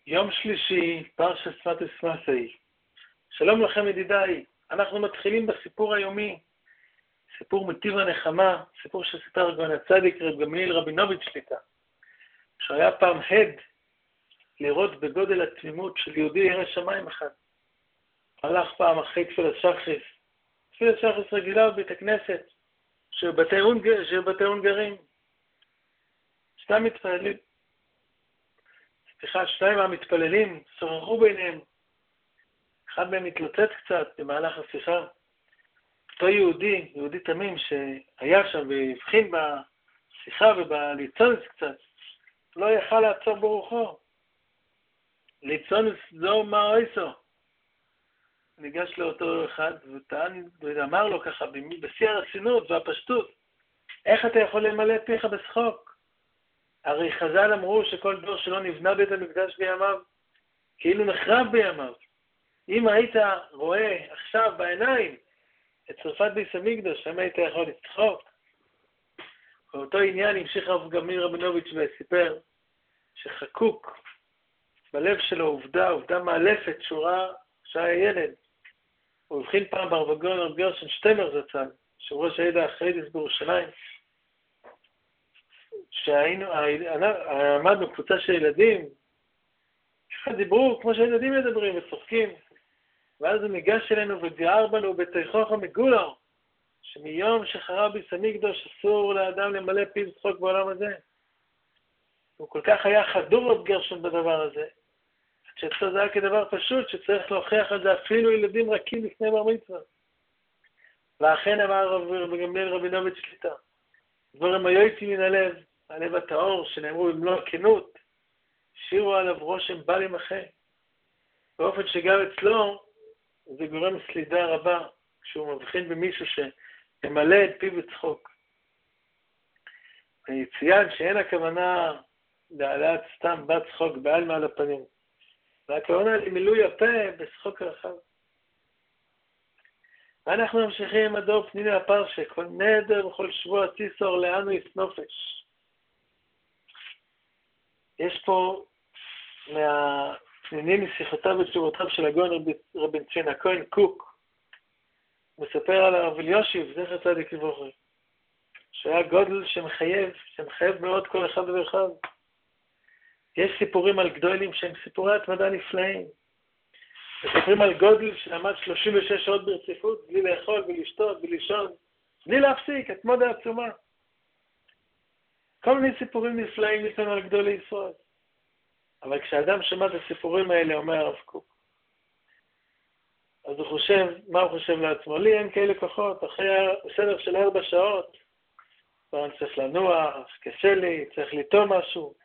יום שלישי, פרשת סמטס מסעי. שלום לכם ידידיי, אנחנו מתחילים בסיפור היומי, סיפור מטיב הנחמה, סיפור שסיפר גאון הצדיק רב גמליאל רבינוביץ' שליט"א, שהיה פעם הד לראות בגודל התמימות של יהודי ירא שמיים אחד. הלך פעם אחרי תפילת שחרית רגילה בבית הכנסת, שבתי הונגרים, שניים המתפללים שוחחו ביניהם. אחד מהם התלוצץ קצת במהלך השיחה. אותו יהודי תמים שהיה שם והבחין בשיחה ובליצונס קצת, לא יכל לעצור ברוחו. ליצונס זו מה אויסו. ניגש לאותו אחד ואמר לו ככה בשיא הרצינות והפשטות, איך אתה יכול למלא פיך בשחוק? הרי חז"ל אמרו שכל דור שלא נבנה בית המקדש בימיו, כאילו נחרב בימיו. אם היית רואה עכשיו בעיניים את שרפת בית המקדש, שם היית יכול לצחוק. באותו עניין המשיך רב גמליאל רבינוביץ' וסיפר שחקוק בלב שלו עובדה מאלפת שורה שהיה ילד. הוא הבחין פעם ברבגון רב גרשון שטמר זצ"ל, ראש העדה החרדית בירושלים, עמדנו קבוצה של ילדים, דיברו כמו שהילדים מדברים וצוחקים, ואז הוא ניגש אלינו וגער בנו בתיכוך המגולר, שמיום שחרב בית המקדש אסור לאדם למלא פיו צחוק בעולם הזה. הוא כל כך היה חדור רב גרשון בדבר הזה, שאצלו זה היה כדבר פשוט שצריך להוכיח על זה אפילו ילדים רכים לפני בר מצווה. ואכן אמר רב גמליאל רבינוביץ' שליט"א, דברים היוצאים מן הלב הטהור שנאמרו במלוא הכנות, שירו עליו רושם בל יימחה. באופן שגם אצלו זה גורם סלידה רבה כשהוא מבחין במישהו שממלא את פיו בצחוק. ויציין שאין הכוונה להעלאת סתם בת צחוק בעל מעל הפנים, והכוונה למילוי הפה בשחוק רחב. ואנחנו ממשיכים עם הדור פניני הפרשה, כל נדר וכל שבוע ציסור לאנו יסנופש. יש פה מהפנינים משיחותיו ותשובותיו של הגאון רבי ציון הכהן קוק. הוא מספר על הרב אלישיב, זכר צדיק לברכה, שהיה גודל שמחייב מאוד כל אחד ואחד. יש סיפורים על גדולים שהם סיפורי התמדה נפלאים. מספרים על גודל שלמד 36 שעות ברציפות, בלי לאכול, בלי לשתות, בלי לישון, בלי להפסיק, התמודה עצומה. כל מיני סיפורים נפלאים ניתנו על גדולי ישראל. אבל כשאדם שמע את הסיפורים האלה, אומר הרב קוק, אז הוא חושב, מה הוא חושב לעצמו? לי אין כאלה כוחות, אחרי סדר של 4 שעות, אני צריך לנוח, קשה לי, צריך ליטום משהו.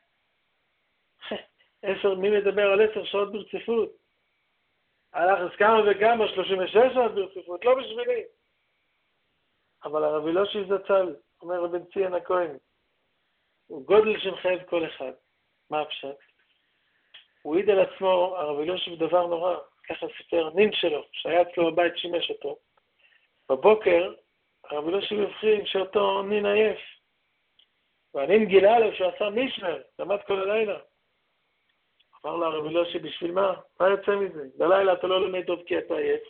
מי מדבר על 10 שעות ברציפות? הלך אז כמה וכמה, 36 שעות ברציפות, לא בשבילי. אבל הרב אלישיב זצ"ל, אומר רבי ציון הכהן, הוא גודל שמחייב כל אחד. מה הפשט? הוא העיד על עצמו, הרב אלישיב דבר נורא, ככה סיפר נין שלו, שהיה אצלו בבית שימש אותו. בבוקר, הרב אלישיב הבחין שאותו נין עייף. והנין גילה עליו שהוא עשה מישמר, למד כל הלילה. אמר לה הרב אלישיב, בשביל מה? מה יוצא מזה? בלילה אתה לא לומד טוב כי אתה עייף.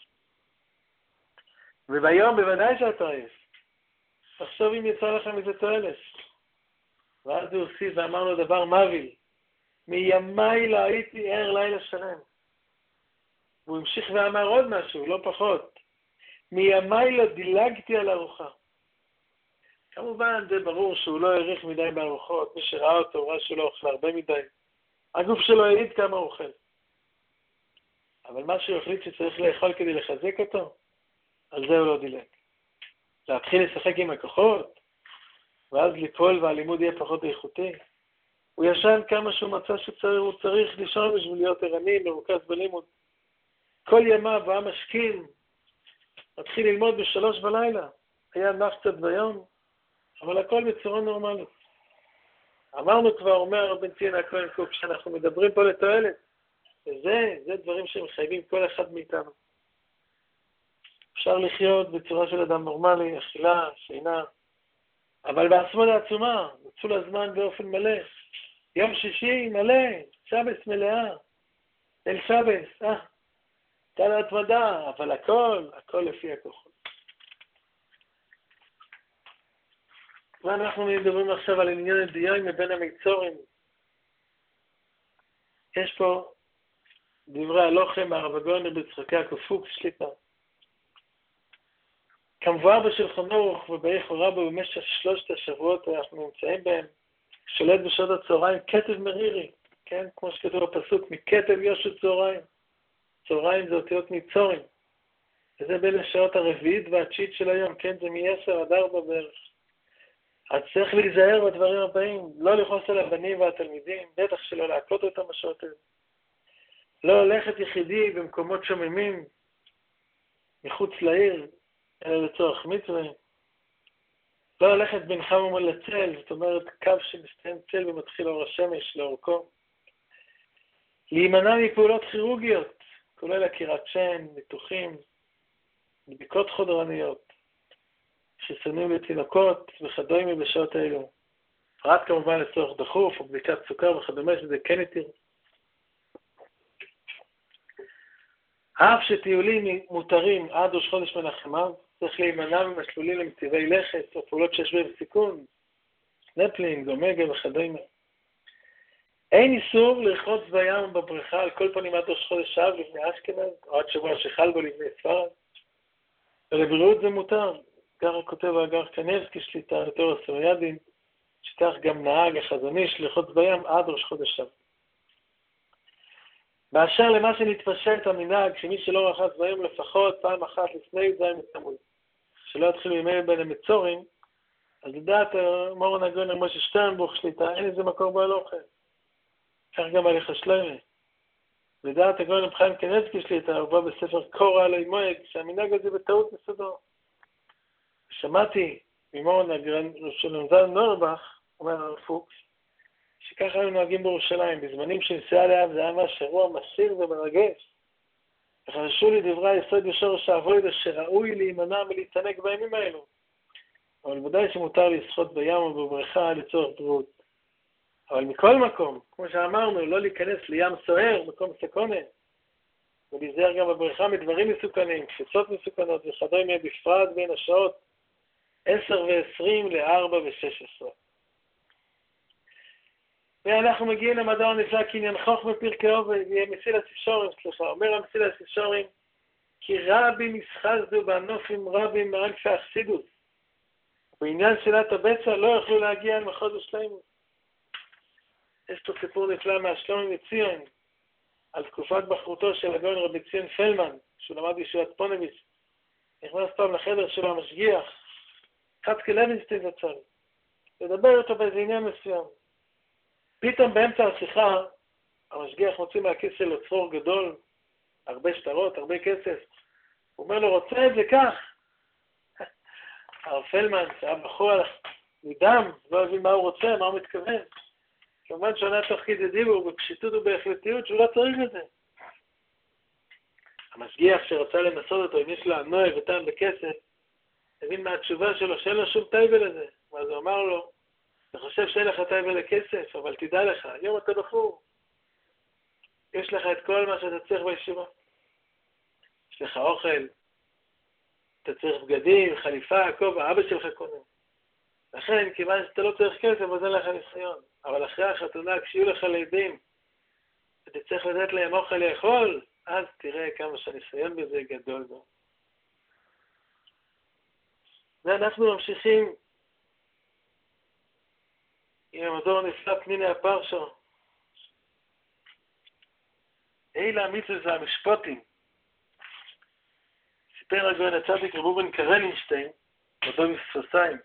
וביום בוודאי שאתה עייף. תחשוב אם יצא לך מזה תועלת. ואז הוא הוסיף ואמר לו דבר מוביל. מימיי לא הייתי ער לילה שלם. והוא המשיך ואמר עוד משהו, לא פחות. מימיי לא דילגתי על ארוחה. כמובן זה ברור שהוא לא העריך מדי בארוחות. מי שראה אותו ראה שהוא לא אוכל הרבה מדי. הגוף שלו העיד כמה הוא אוכל. אבל מה שהוא החליט שצריך לאכול כדי לחזק אותו, על זה הוא לא דילג. להתחיל לשחק עם הכוחות, ואז ליפול והלימוד יהיה פחות איכותי. הוא ישן כמה שהוא מצא שהוא צריך לישון בשביל להיות ערני, מרוכז בלימוד. כל ימיו הוא היה משכיל, מתחיל ללמוד ב3 בלילה. היה נח קצת ביום, אבל הכל בצורה נורמלית. אמרנו כבר, אומר רבי ציון הכהן קוק, שאנחנו מדברים פה לתועלת. וזה דברים שמחייבים כל אחד מאיתנו. אפשר לחיות בצורה של אדם נורמלי, אכילה, שינה, אבל בעצמונה עצומה, ניצול הזמן באופן מלא. יום שישי מלא, שבס מלאה, ליל שבס, הייתה לה התמדה, אבל הכל לפי הכוחות. ואנחנו מדברים עכשיו על עניין הדיין מבין המיצורים. יש פה דברי הלוחם מהרב הגאון ביצחק יעקב פוקס שליט"א. כמובן בשולחן ערוך ובאיכות רבה במשך 3 השבועות אנחנו נמצאים בהם, שולט בשעות הצהריים כתב מרירי, כן? כמו שכתוב בפסוק, מכתב יושע צהריים. צהריים זה אותיות מצורים. וזה בין השעות הרביעית והתשיעית של היום, כן? זה מ-10 עד 4 בערך. אז צריך להיזהר בדברים הבאים, לא לכעוס על הבנים והתלמידים, בטח שלא להכות אותם בשעות האלה. לא ללכת יחידי במקומות שוממים, מחוץ לעיר, אלא לצורך מצווה. לא ללכת בין חם לצל, זאת אומרת קו שמסתיים צל ומתחיל אור השמש לאורכו. להימנע מפעולות כירורגיות, כולל עקירת שן, ניתוחים, בדיקות חודרניות, חיסונים לתינוקות וכדומה בשעות האלו. פרט כמובן לצורך דחוף או בדיקת סוכר וכדומה שזה כן יתיר. אף שטיולים מותרים עד ראש חודש מנחם אב, צריך להימנע ממסלולים למציבי לכת או פעולות שיש בהם סיכון, סנפלינג, אומגה וכדומה. אין איסור לרחוץ בים או בבריכה על כל פנים עד ראש חודש אב לפני אשכנז, או עד שבוע שחל בו לפני ספרד. ולבריאות זה מותר. ככה כותב האגר קנבסקי שליט"א לתור הסוריאדין, שכך גם נהג החזון איש לרחוץ בים עד ראש חודש אב. באשר למה שנתפשט המנהג, שמי שלא רחץ בים לפחות פעם אחת לפני זין מתמוז, שלא יתחילו ימי בין המצורים, אז לדעת מורן הגאון משה שטרנבוך שליט"א, אין איזה מקור בהלכה. כך גם הליך השלמה. לדעת הגאון רב חיים קניבסקי שליט"א, הוא בא בספר קורא עלי מועד, שהמנהג הזה בטעות מסודו. שמעתי ממורן הגאון של זלמן נוירבך, אומר הרב פוקס, שככה היו נוהגים בירושלים, בזמנים שנסיעה לאב זה היה ממש אירוע מסעיר ומרגש. וחששו לי דברי היסוד בשורש העבודה שראוי להימנע מלהתענג בימים האלו. אבל ודאי שמותר לשחות בים או בבריכה לצורך בריאות. אבל מכל מקום, כמו שאמרנו, לא להיכנס לים סוער, מקום סכונה, ולהיזהר גם בבריכה מדברים מסוכנים, קפיצות מסוכנות וכדומה בפרט בין השעות 10 ו-20 ל-4 ו-16. ואנחנו מגיעים למדע הנפלא קניין חוכמה פרקי עובד, מסילת ישרים, אומר המסילת ישרים, כי רבים ישחזו בענופים רבים מאלפי אכסידוס. בעניין שאלת הבצע לא יכלו להגיע למחוז שלמה. יש פה סיפור נפלא מהשלום מציון, על תקופת בחרותו של הגאון רבי ציון פלמן, שהוא למד בישיבת פונביץ'. נכנס פעם לחדר שלו המשגיח, חצקי לוינסטיין זצ"ל, לדבר איתו באיזה עניין מסוים. פתאום באמצע השיחה, המשגיח מוציא מהכיס שלו צרור גדול, הרבה שטרות, הרבה כסף. הוא אומר לו, רוצה את זה כך. הרב פלמן, שהיה בחור מדם, לא הבין מה הוא רוצה, מה הוא מתכוון. כמובן שעונה תוך כדי דיבור, בפשיטות ובהחלטיות, שהוא לא צריך את זה. המשגיח שרצה לנסות אותו, אם יש לו הנוי וטעם בכסף, הבין מהתשובה שלו שאין לו שום טייבל לזה. ואז הוא אמר לו, אתה חושב שאין לך טייבל לכסף, אבל תדע לך, היום אתה בחור. יש לך את כל מה שאתה צריך בישיבה. יש לך אוכל, אתה צריך בגדים, חליפה, כובע, אבא שלך קונה. לכן, כיוון שאתה לא צריך כסף, אז אין לך ניסיון. אבל אחרי החתונה, כשיהיו לך לידים, אתה צריך לתת להם אוכל לאכול, אז תראה כמה שהניסיון בזה גדול בו. ואנחנו ממשיכים עם המדור הנפלא פניני הפרשו. אלה המצווה זה המשפוטים. סיפר הגאון הצדיק רב ראובן קרלינשטיין, מדור מסוסיים,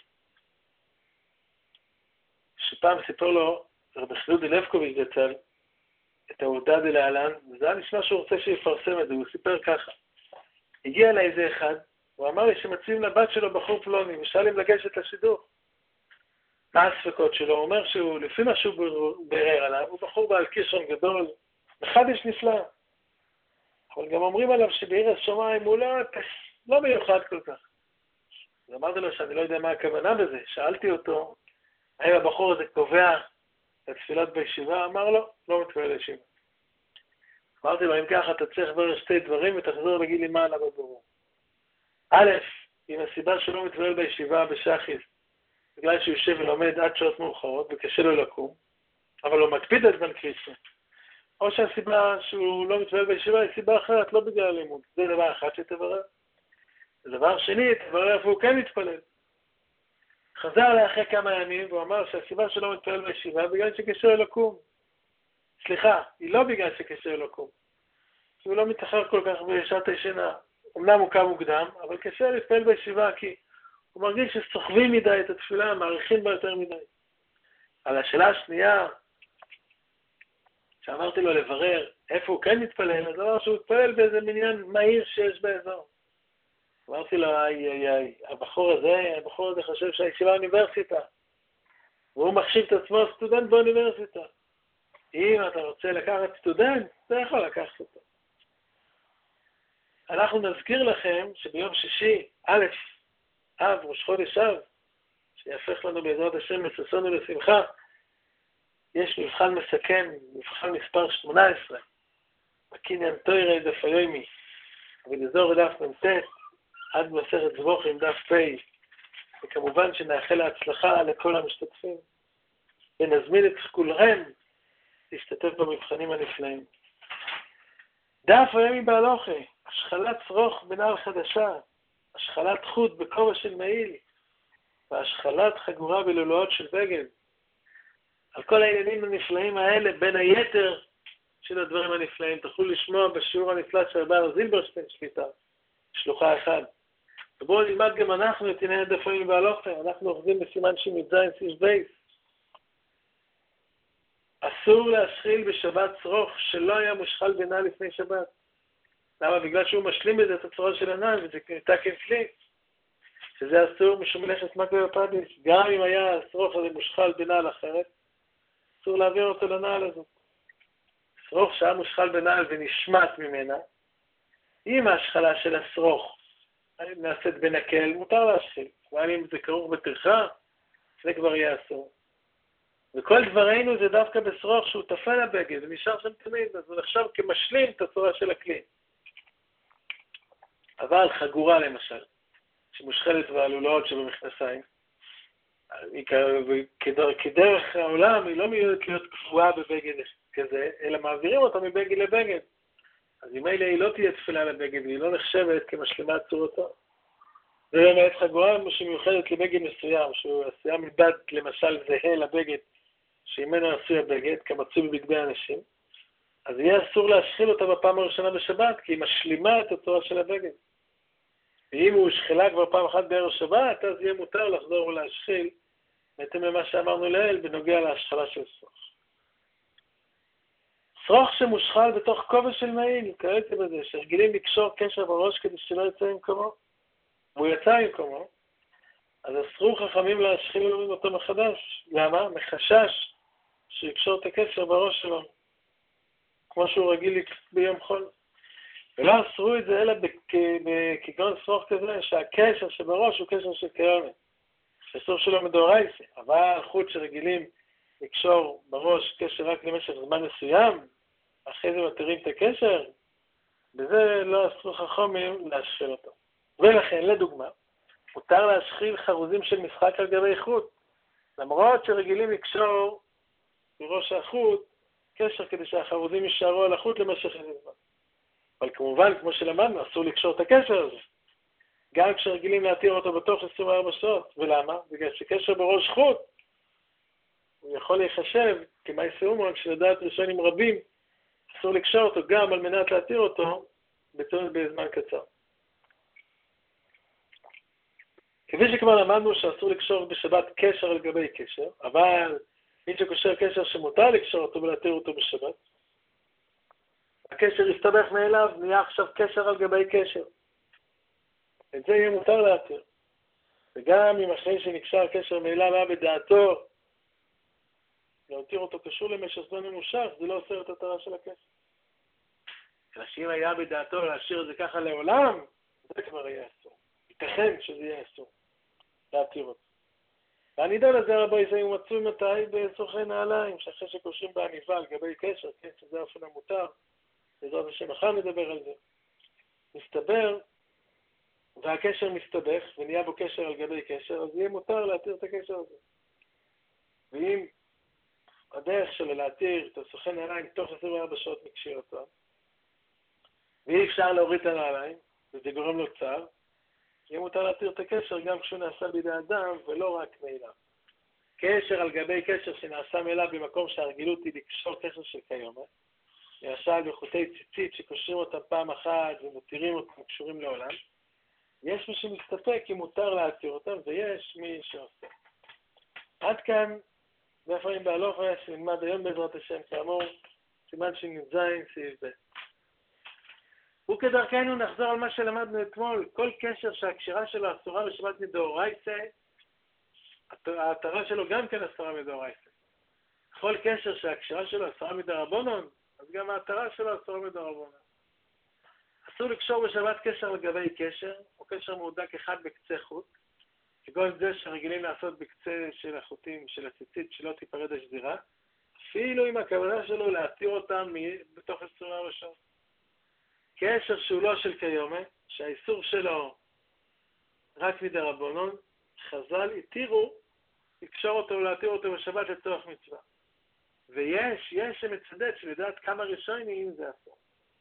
שפעם סיפר לו רבי חנודה לבקוביץ' זצ"ל את העובדה דלהלן, וזה היה נשמע שהוא רוצה שיפרסם את זה, הוא סיפר ככה. הגיע אליי איזה אחד, הוא אמר לי שמציעים לבת שלו בחור פלוני, ושאל אם לגשת לשידור. מה הספקות שלו? הוא אומר שהוא, לפי מה שהוא ברר עליו, הוא בחור בעל כישרון גדול, מחדש נפלא. אבל גם אומרים עליו שבעיר השמיים הוא לא מיוחד כל כך. אז אמרתי לו שאני לא יודע מה הכוונה בזה. שאלתי אותו, האם הבחור הזה קובע את תפילת בישיבה? אמר לו, לא מתפלל לישיבה. אמרתי לו, אם ככה אתה צריך לברר שתי דברים ותחזור להגיד לי מה עלה בבירור. א', אם הסיבה שלא מתפלל בישיבה בשחיס, בגלל שהוא יושב ולומד עד שעות מאוחרות וקשה לו לקום, אבל הוא מקפיד על זמן כביסה. או שהסיבה שהוא לא מתפלל בישיבה היא סיבה אחרת, לא בגלל הלימוד. זה דבר אחד שתברר. דבר שני, תברר איפה הוא כן מתפלל. חזר לאחרי כמה ימים והוא אמר שהסיבה שלא מתפלל בישיבה בגלל שקשה לו לקום. סליחה, היא לא בגלל שקשה לו לקום. הוא לא מתאחר כל כך בשעת הישנה. אמנם הוא קם מוקדם, אבל קשה להתפלל בישיבה כי הוא מרגיש שסוחבים מדי את התפילה, מעריכים בה יותר מדי. על השאלה השנייה, שאמרתי לו לברר איפה הוא כן מתפלל, אז אמר שהוא מתפלל באיזה מניין מהיר שיש באזור. אמרתי לו, הבחור הזה חושב שהישיבה האוניברסיטה, והוא מחשיב את עצמו סטודנט באוניברסיטה. אם אתה רוצה לקחת סטודנט, אתה יכול לקחת אותו. אנחנו נזכיר לכם שביום שישי, א', אב, ראש חודש אב, שיהפך לנו בעזרת השם לששון ולשמחה, יש מבחן מסכם, מבחן מספר 18, בקניין תוירי דף היומי, ובאזור דף מ"ט, עד מסכת זבוחים דף פ', וכמובן שנאחל להצלחה לכל המשתתפים, ונזמין את כולכם להשתתף במבחנים הנפלאים. דף היומי בהלוכה, השחלת שרוך בנעל חדשה, השחלת חוט בכובע של מעיל, והשחלת חגורה בלולאות של בגד. על כל העניינים הנפלאים האלה, בין היתר של הדברים הנפלאים, תוכלו לשמוע בשיעור הנפלא של רבי זילברשטיין שליט"א, שלוחה אחד. ובואו נלמד גם אנחנו את ענייני דף היומי בהלוכה, אנחנו אוחזים בסימן שי"ז סימן בייס. אסור להשחיל בשבת שרוך שלא היה מושחל בנעל לפני שבת. למה? בגלל שהוא משלים בזה את הצורה של הנעל, וזה תקן כלי. שזה אסור משום מלאכת מקווה בפדיס. גם אם היה השרוך הזה מושחל בנעל אחרת, אסור להעביר אותו לנעל הזאת. שרוך שהיה מושחל בנעל ונשמט ממנה, אם ההשחלה של השרוך נעשית בנקל, מותר להשחיל. אבל אם זה כרוך בטרחה, זה כבר יהיה אסור. וכל דברינו זה דווקא בשרוך שהוא תפל הבגד, ונשאר שם תמיד, אז הוא נחשב כמשלים את הצורה של הכלי. אבל חגורה למשל, שמושחלת בעלולאות שבמכנסיים, כדרך העולם היא לא מיועדת להיות קבועה בבגד כזה, אלא מעבירים אותה מבגד לבגד. אז אם אלה היא לא תהיה תפילה לבגד, והיא לא נחשבת כמשלימה צורתו. זה באמת חגורה שמיוחדת לבגד מסוים, שהוא עשויה מבד למשל זהה לבגד, שממנו עשוי הבגד, כמצוי בבגדי אנשים, אז יהיה אסור להשחיל אותה בפעם הראשונה בשבת, כי היא משלימה את הצורה של הבגד. ואם הוא שחילה כבר פעם אחת בערב שבת, אז יהיה מותר לחזור ולהשחיל, בהתאם למה שאמרנו לעיל, בנוגע להשחלה של שרוך. שרוך שמושחל בתוך כובע של מעיל, קראתי בזה, שרגילים לקשור קשר בראש כדי שלא יצא ממקומו, והוא יצא ממקומו, אז אסרו חכמים להשחיל אותו מחדש. למה? מחשש שיקשור את הקשר בראש שלו, כמו שהוא רגיל ביום חול. ולא אסרו את זה אלא בכגון שרוך כזה, שהקשר שבראש הוא קשר של קיימת. שאסור שלו מדאורייתא, אבל חוט שרגילים לקשור בראש קשר רק למשך זמן מסוים, אחרי זה מתירים את הקשר, בזה לא אסרו חכמים להשחיל אותו. ולכן, לדוגמה, מותר להשחיל חרוזים של משחק על גבי חוט, למרות שרגילים לקשור בראש החוט קשר כדי שהחרוזים יישארו על החוט למשך איזה זמן. אבל כמובן, כמו שלמדנו, אסור לקשור את הקשר הזה. גם כשרגילים להתיר אותו בתוך 24 שעות. ולמה? בגלל שקשר בראש חוט, הוא יכול להיחשב כמעשה אומן, שלדעת ראשונים רבים, אסור לקשור אותו גם על מנת להתיר אותו בזמן קצר. כפי שכבר למדנו שאסור לקשור בשבת קשר על גבי קשר, אבל מי שקושר קשר שמותר לקשור אותו ולהתיר אותו בשבת, הקשר יסתבך מאליו, נהיה עכשיו קשר על גבי קשר. את זה יהיה מותר להתיר. וגם אם אחרי שנקשר קשר מאליו היה בדעתו להתיר אותו קשור למשך זמן ממושך, זה לא עושה את התרה של הקשר. אלא שאם היה בדעתו להשאיר את זה ככה לעולם, זה כבר יהיה אסור. ייתכן שזה יהיה אסור. להתיר אותו. והנידה לזה רבי זה הוא מצוי מתי בסוכי נעליים, שאחרי שקושרים בעניבה על גבי קשר, כן, שזה אופן המותר, בעזרת השם מחר נדבר על זה. מסתבר, והקשר מסתבך, ונהיה בו קשר על גבי קשר, אז יהיה מותר להתיר את הקשר הזה. ואם הדרך שלו להתיר את הסוכן נעליים תוך 24 שעות מקשיר אותו, ואי אפשר להוריד את הנעליים, וזה גורם לו צער, יהיה מותר להתיר את הקשר גם כשהוא נעשה בידי אדם, ולא רק מאליו. קשר על גבי קשר שנעשה מאליו במקום שהרגילות היא לקשור קשר של כיום, למשל בחוטי ציצית שקושרים אותם פעם אחת ומותירים אותם קשורים לעולם, יש מי שמסתפק אם מותר להתיר אותם, ויש מי שעושה. עד כאן, ואפרים בהלוכה שנלמד היום בעזרת השם, כאמור, סימן שנ"ז סעיף ב'. וכדרכנו נחזור על מה שלמדנו אתמול, כל קשר שהקשירה שלו אסורה בשבת מדאורייתא, ההתרה שלו גם כן אסורה מדאורייתא. כל קשר שהקשירה שלו אסורה מדרבנן, אז גם ההתרה שלו אסורה מדרבנן. אסור לקשור בשבת קשר לגבי קשר, או קשר מהודק אחד בקצה חוט, כגון זה שרגילים לעשות בקצה של החוטים של הציצית שלא תיפרד השזירה, אפילו אם הכוונה שלו להתיר אותם בתוך 24 שעות. קשר שהוא לא של כיומה, שהאיסור שלו רק מדרבנן, חז"ל התירו לקשור אותו ולהתיר אותו בשבת לצורך מצווה. ויש שמצדד שלדעת כמה ראשונים זה אסור.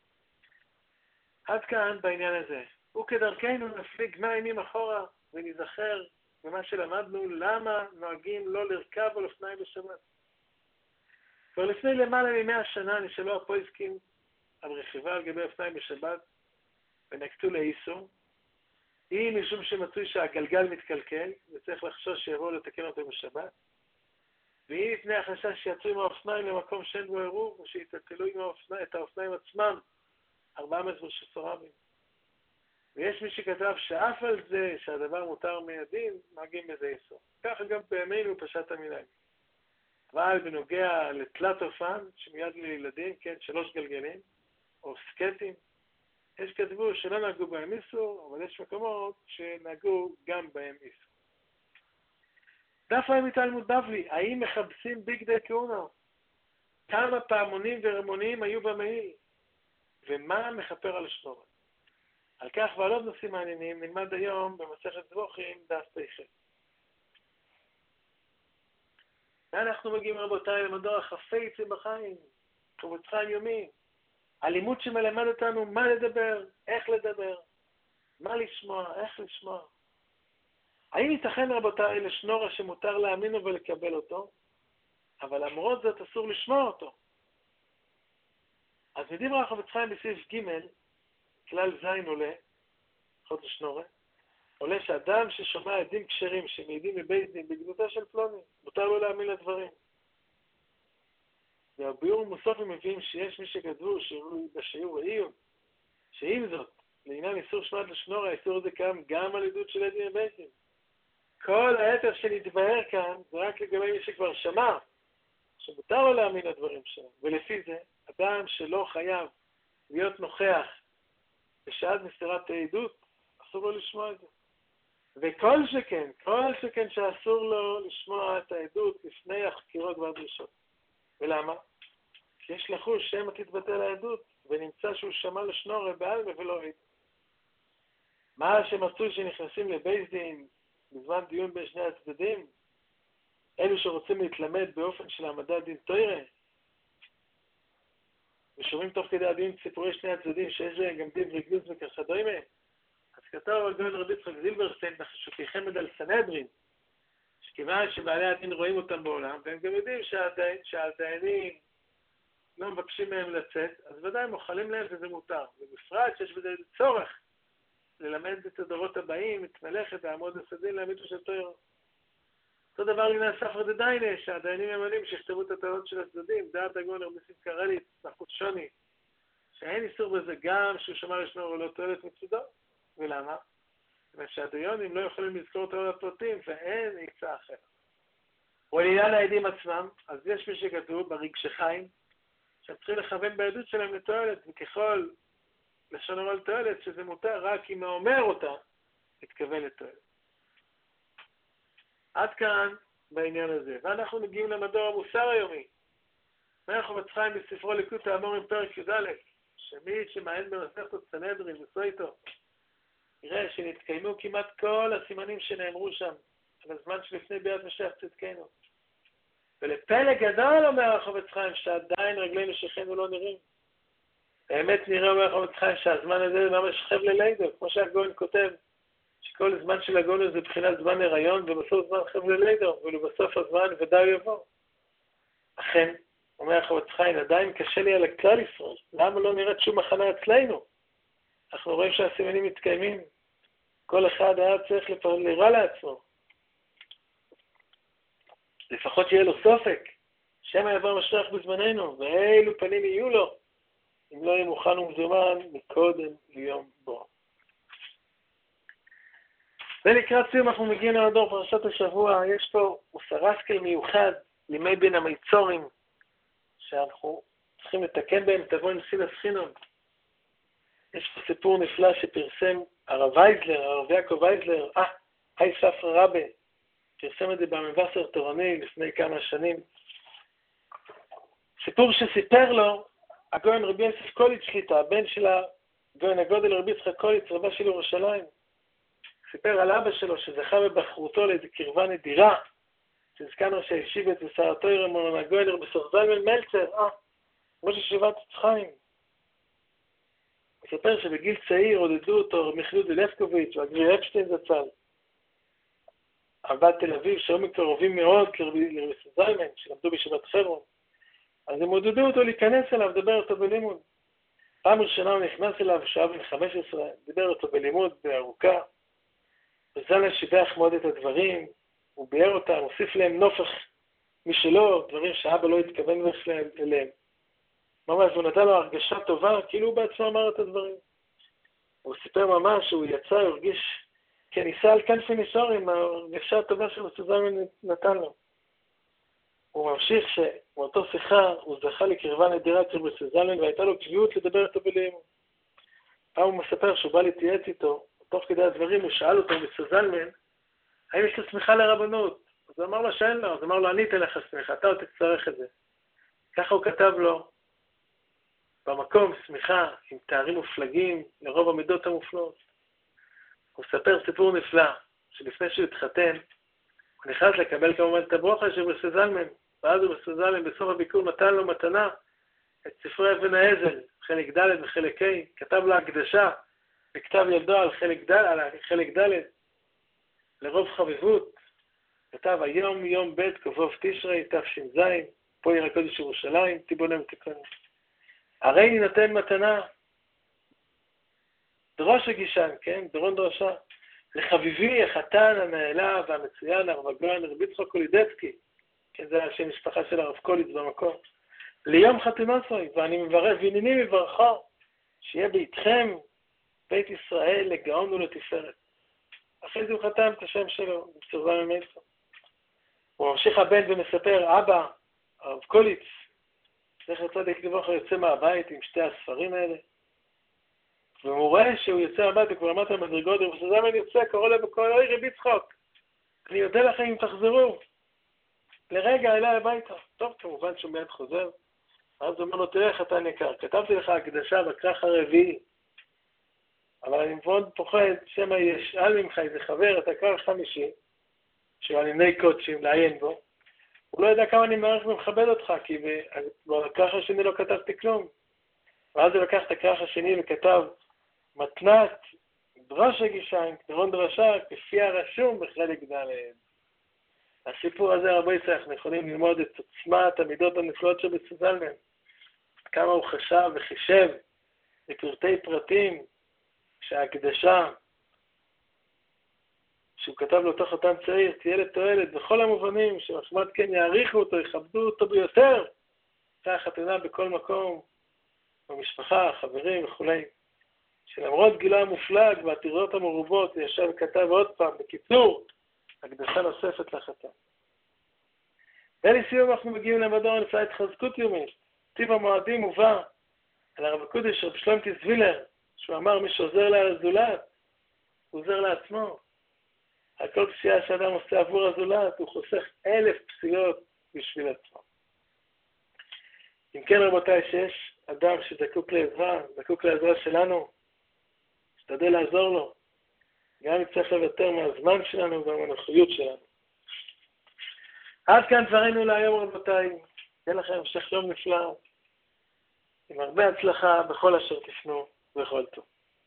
עד כאן בעניין הזה. וכדרכנו נפליג 100 ימים אחורה ונזכר במה שלמדנו, למה נוהגים לא לרכב על אופניים בשבת. כבר לפני למעלה מ100 שנה נשאלו הפויסקים על רכיבה על גבי אופניים בשבת ונקטו לאיסור, היא משום שמצוי שהגלגל מתקלקל וצריך לחשוש שיבואו לתקן אותו בשבת, והיא מפני החשש שיצאו עם האופניים למקום שאין בו עירוב, או שיטלטלו את האופניים עצמם 4 מטר של סורבים. ויש מי שכתב שאף על זה שהדבר מותר מידין, נוהגים בזה איסור. ככה גם בימינו פשט המנהג. אבל בנוגע לתלת אופן, שמיועד לילדים, כן, 3 גלגלים, או סקטים, יש כתבו שלא נהגו בהם איסור, אבל יש מקומות שנהגו גם בהם איסור. דף להם מתלמוד בבלי, האם מחפשים בגדי כהונה? כמה פעמונים ורמונים היו במעיל? ומה מכפר על השנורת? על כך ועל עוד נושאים מעניינים נלמד היום במסכת זבוחים דף פ"ח. אנחנו מגיעים רבותיי למדור החפצי בחיים, חפץ חיים יומי. הלימוד שמלמד אותנו מה לדבר, איך לדבר, מה לשמוע, איך לשמוע. האם ייתכן רבותיי לשנורה שמותר להאמין לו ולקבל אותו, אבל למרות זאת אסור לשמוע אותו? אז מדברי חפץ חיים בסעיף ג' כלל זין עולה, חודש שנורה, עולה שאדם ששומע עדים כשרים שמעידים מבית דין בגנותו של פלוני, מותר לו להאמין לדברים. והביאור מוסופים מביאים שיש מי שכתבו בשיעור העיון, שעם זאת, לעניין איסור שמיעת לשנור, האיסור הזה קיים גם על עדות של עדים מבית דין. כל היתר שנתבהר כאן זה רק לגבי מי שכבר שמע, שמותר לו להאמין לדברים שלו. ולפי זה, אדם שלא חייב להיות נוכח בשעת מסירת העדות, אסור לו לשמוע את זה. וכל שכן שאסור לו לשמוע את העדות לפני החקירות והדרישות. ולמה? כי יש לחוש שמא תתבטל העדות, ונמצא שהוא שמע לשנורה בעלמא ולא עד. מה שמצוי שנכנסים לבית דין בזמן דיון בין שני הצדדים, אלו שרוצים להתלמד באופן של העמדת דין תורה, ושומעים תוך כדי הדין סיפורי שני הצדדים שיש להם גם דין רגלוס וככדומה, אז כתב הגאון רבי יצחק זילברשטיין בחשוקי חמד על סנהדרין, שכיוון שבעלי הדין רואים אותם בעולם, והם גם יודעים שהדיינים לא מבקשים מהם לצאת, אז ודאי מוכלים להם וזה מותר. ובפרט שיש בזה צורך ללמד את הדורות הבאים, את מלאכת ועמוד הסדין להעמידו של תורה. אותו דבר לעניין ספרא דדיינה, שהדיינים ממנים שיכתבו את הטענות של הצדדים, דעת הגאון רבי שמחה רליץ, נחוץ שוני, שאין איסור בזה גם שהוא שמע לשנור או לא תועלת מצדו. ולמה? ושהדיונים לא יכולים לזכור את all הפרטים ואין עצה אחרת. ולעניין העדים עצמם, אז יש מי שכתוב ברגשי חיים, שהם צריכים לכוון בעדות שלהם לתועלת, וככל לשון הרע לתועלת, שזה מותר רק אם האומר אותה, מתכוון לתועלת. עד כאן בעניין הזה. ואנחנו מגיעים למדור המוסר היומי. חפץ חיים בספרו ליקוטי האמוראים פרק י"א, שמי שמעיין במסכת סנהדרין וסויטו, יראה שנתקיימו כמעט כל הסימנים שנאמרו שם, על הזמן שלפני ביאת משיח צדקנו. ולפלא גדול אומר החפץ חיים, שעדיין רגלינו שכנו לא נראים. באמת נראה אומר החפץ חיים שהזמן הזה ממש חבל לידה, כמו שהגאון כותב, שכל זמן של הגאון זה בחינת זמן הריון, ובסוף זמן חבל לידה, ובסוף הזמן ודאי יבוא. אכן, אומר החפץ חיים, עדיין קשה לי על הכלל ישראל. למה לא נראית שום מחנה אצלנו? אנחנו רואים שהסימנים מתקיימים. כל אחד היה צריך לרע לעצמו. לפחות שיהיה לו סופק. שמא יבוא משיח בזמננו, ואילו פנים יהיו לו, אם לא יהיה מוכן ומזומן מקודם ליום בו. ולקראת סיום אנחנו מגיעים לדור פרשת השבוע. יש פה מוסר השכל מיוחד לימי בין המיצורים, שאנחנו צריכים לתקן בהם תבוא נסילס חינום. יש פה סיפור נפלא שפרסם הרב וייזלר, הרב יעקב וייזלר, היי ספרא רבה, פרסם את זה במבשר תורני לפני כמה שנים. סיפור שסיפר לו הגאון רבי יוסף קוליץ שליטה, הבן של הגאון הגודל רבי יצחק קוליץ, רבה של ירושלים. סיפר על אבא שלו שזכה בבחרותו לאיזו קרבה נדירה, שזכרנו שהשיב את שר התורה מורן הגאון רבי סורזלמן מלצר, ראש ישיבת צחיים. הוא מספר שבגיל צעיר עודדו אותו מיכלוד אלפקוביץ' והגביר אפשטיין זצ"ל, עבד תל אביב, שהיו מקרובים מאוד לרבי סורזלמן, שלמדו בישיבת חברון. אז הם עודדו אותו להיכנס אליו, לדבר אותו בלימוד. פעם ראשונה הוא נכנס אליו, שעה בן 15, דיבר אותו בלימוד בארוכה, וזל שיבח מאוד את הדברים, הוא ביאר אותם, הוסיף להם נופך משלו, דברים שאבא לא התכוון אליהם. ממש, הוא נתן לו הרגשה טובה, כאילו הוא בעצמו אמר את הדברים. הוא סיפר ממש שהוא יצא, הוא הרגיש כניסה על כנפי נשארים, ההרגשה הטובה שסוזלמן נתן לו. הוא ממשיך שמאותו שיחה הוא זכה לקרבה נדירה אצל סוזלמן, והייתה לו קביעות לדבר איתו בלימוד. פעם הוא מספר שהוא בא להתייעץ איתו, תוך כדי הדברים הוא שאל אותו בסוזלמן, האם יש לו סמיכה לרבנות? אז הוא אמר לו שאין לו, אז אמר לו, אני אתן לך סמיכה, אתה עוד תצטרך את זה. ככה הוא כתב לו, במקום סמיכה עם תארים מופלגים לרוב המידות המופלאות. הוא מספר סיפור נפלא, שלפני שהוא התחתן, הוא נכנס לקבל כמובן את הברוכה של בסוזלמן, ואז הוא בסוזלמן בסוף הביקור נתן לו מתנה את ספרי אבן העזר, חלק ד' וחלק ה', כתב לו הקדשה בכתב ידו על חלק ד', לרוב חביבות, כתב היום יום ב' כ"ו תשרי תש"ז, פה עיר הקודש ירושלים, תיבונה ותקנה. הרי נינתן מתנה, דרוש הגישן, כן? דורון דרשה, לחביבי החתן הנעלה והמצוין הרב הגאון רבי יצחק קולידצקי, כן, זה השם משפחה של הרב קוליץ במקום, ליום חתונתו, ואני מברך והנני מברכו, שיהיה ביתכם בית ישראל לגאון ולתפארת. אחרי זה הוא חתם את השם שלו, בצורה ממסו. הוא ממשיך הבן ומספר, אבא, הרב קוליץ, זכר צדיק לברכה, יוצא מהבית עם שתי הספרים האלה, והוא רואה שהוא יוצא מהבית, הוא כבר למד על מדרגות, ובסוזלמן יוצא, קורא לו בקול, אוי רבי יצחק, אני יודע לכם אם תחזרו, לרגע אליי הביתה. טוב, כמובן שהוא מיד חוזר, אז הוא אומר לו, תראה חתן יקר, כתבתי לך הקדשה בכרך הרביעי, אבל אני מאוד פוחד שמא ישאל ממך איזה חבר, אתה כרך חמישי, שהוא על ימי קודשים, לעיין בו, הוא לא יודע כמה אני מערך ומכבד אותך, כי בכרך השני לא כתבתי כלום. ואז הוא לקח את הכרך השני וכתב, מתנת דרוש הגישן, דורון דרשה, כפי הרשום בחלק ד'. הסיפור הזה, רבי יצחק, אנחנו יכולים ללמוד את עוצמת המידות הנפלאות של בסוזלמן. כמה הוא חשב וחישב לפרטי פרטים, שההקדשה שהוא כתב לאותו חתן צעיר, תהיה לתועלת בכל המובנים, שמחמד כן יעריכו אותו, יכבדו אותו ביותר. הייתה החתונה בכל מקום, במשפחה, חברים וכו'. שלמרות גילה המופלג והתירויות המרובות, ישב וכתב עוד פעם, בקיצור, הקדשה נוספת לחתן. ולסיום אנחנו מגיעים למדור נפלא התחזקות יומית. טיב המועדים מובא על הרב הקודש, רב שלום זווילר, שהוא אמר, מי שעוזר לזולת, הוא עוזר לעצמו. על כל פסיעה שאדם עושה עבור הזולת, הוא חוסך 1000 פסיעות בשביל עצמו. אם כן רבותיי, שיש אדם שזקוק לעזרה, זקוק לעזרה שלנו, נשתדל לעזור לו. גם אם צריך לוותר מהזמן שלנו ומהנוחיות שלנו. עד כאן דברינו להיום רבותיי. תהיה לכם המשך יום נפלא. עם הרבה הצלחה בכל אשר תפנו ובכל טוב.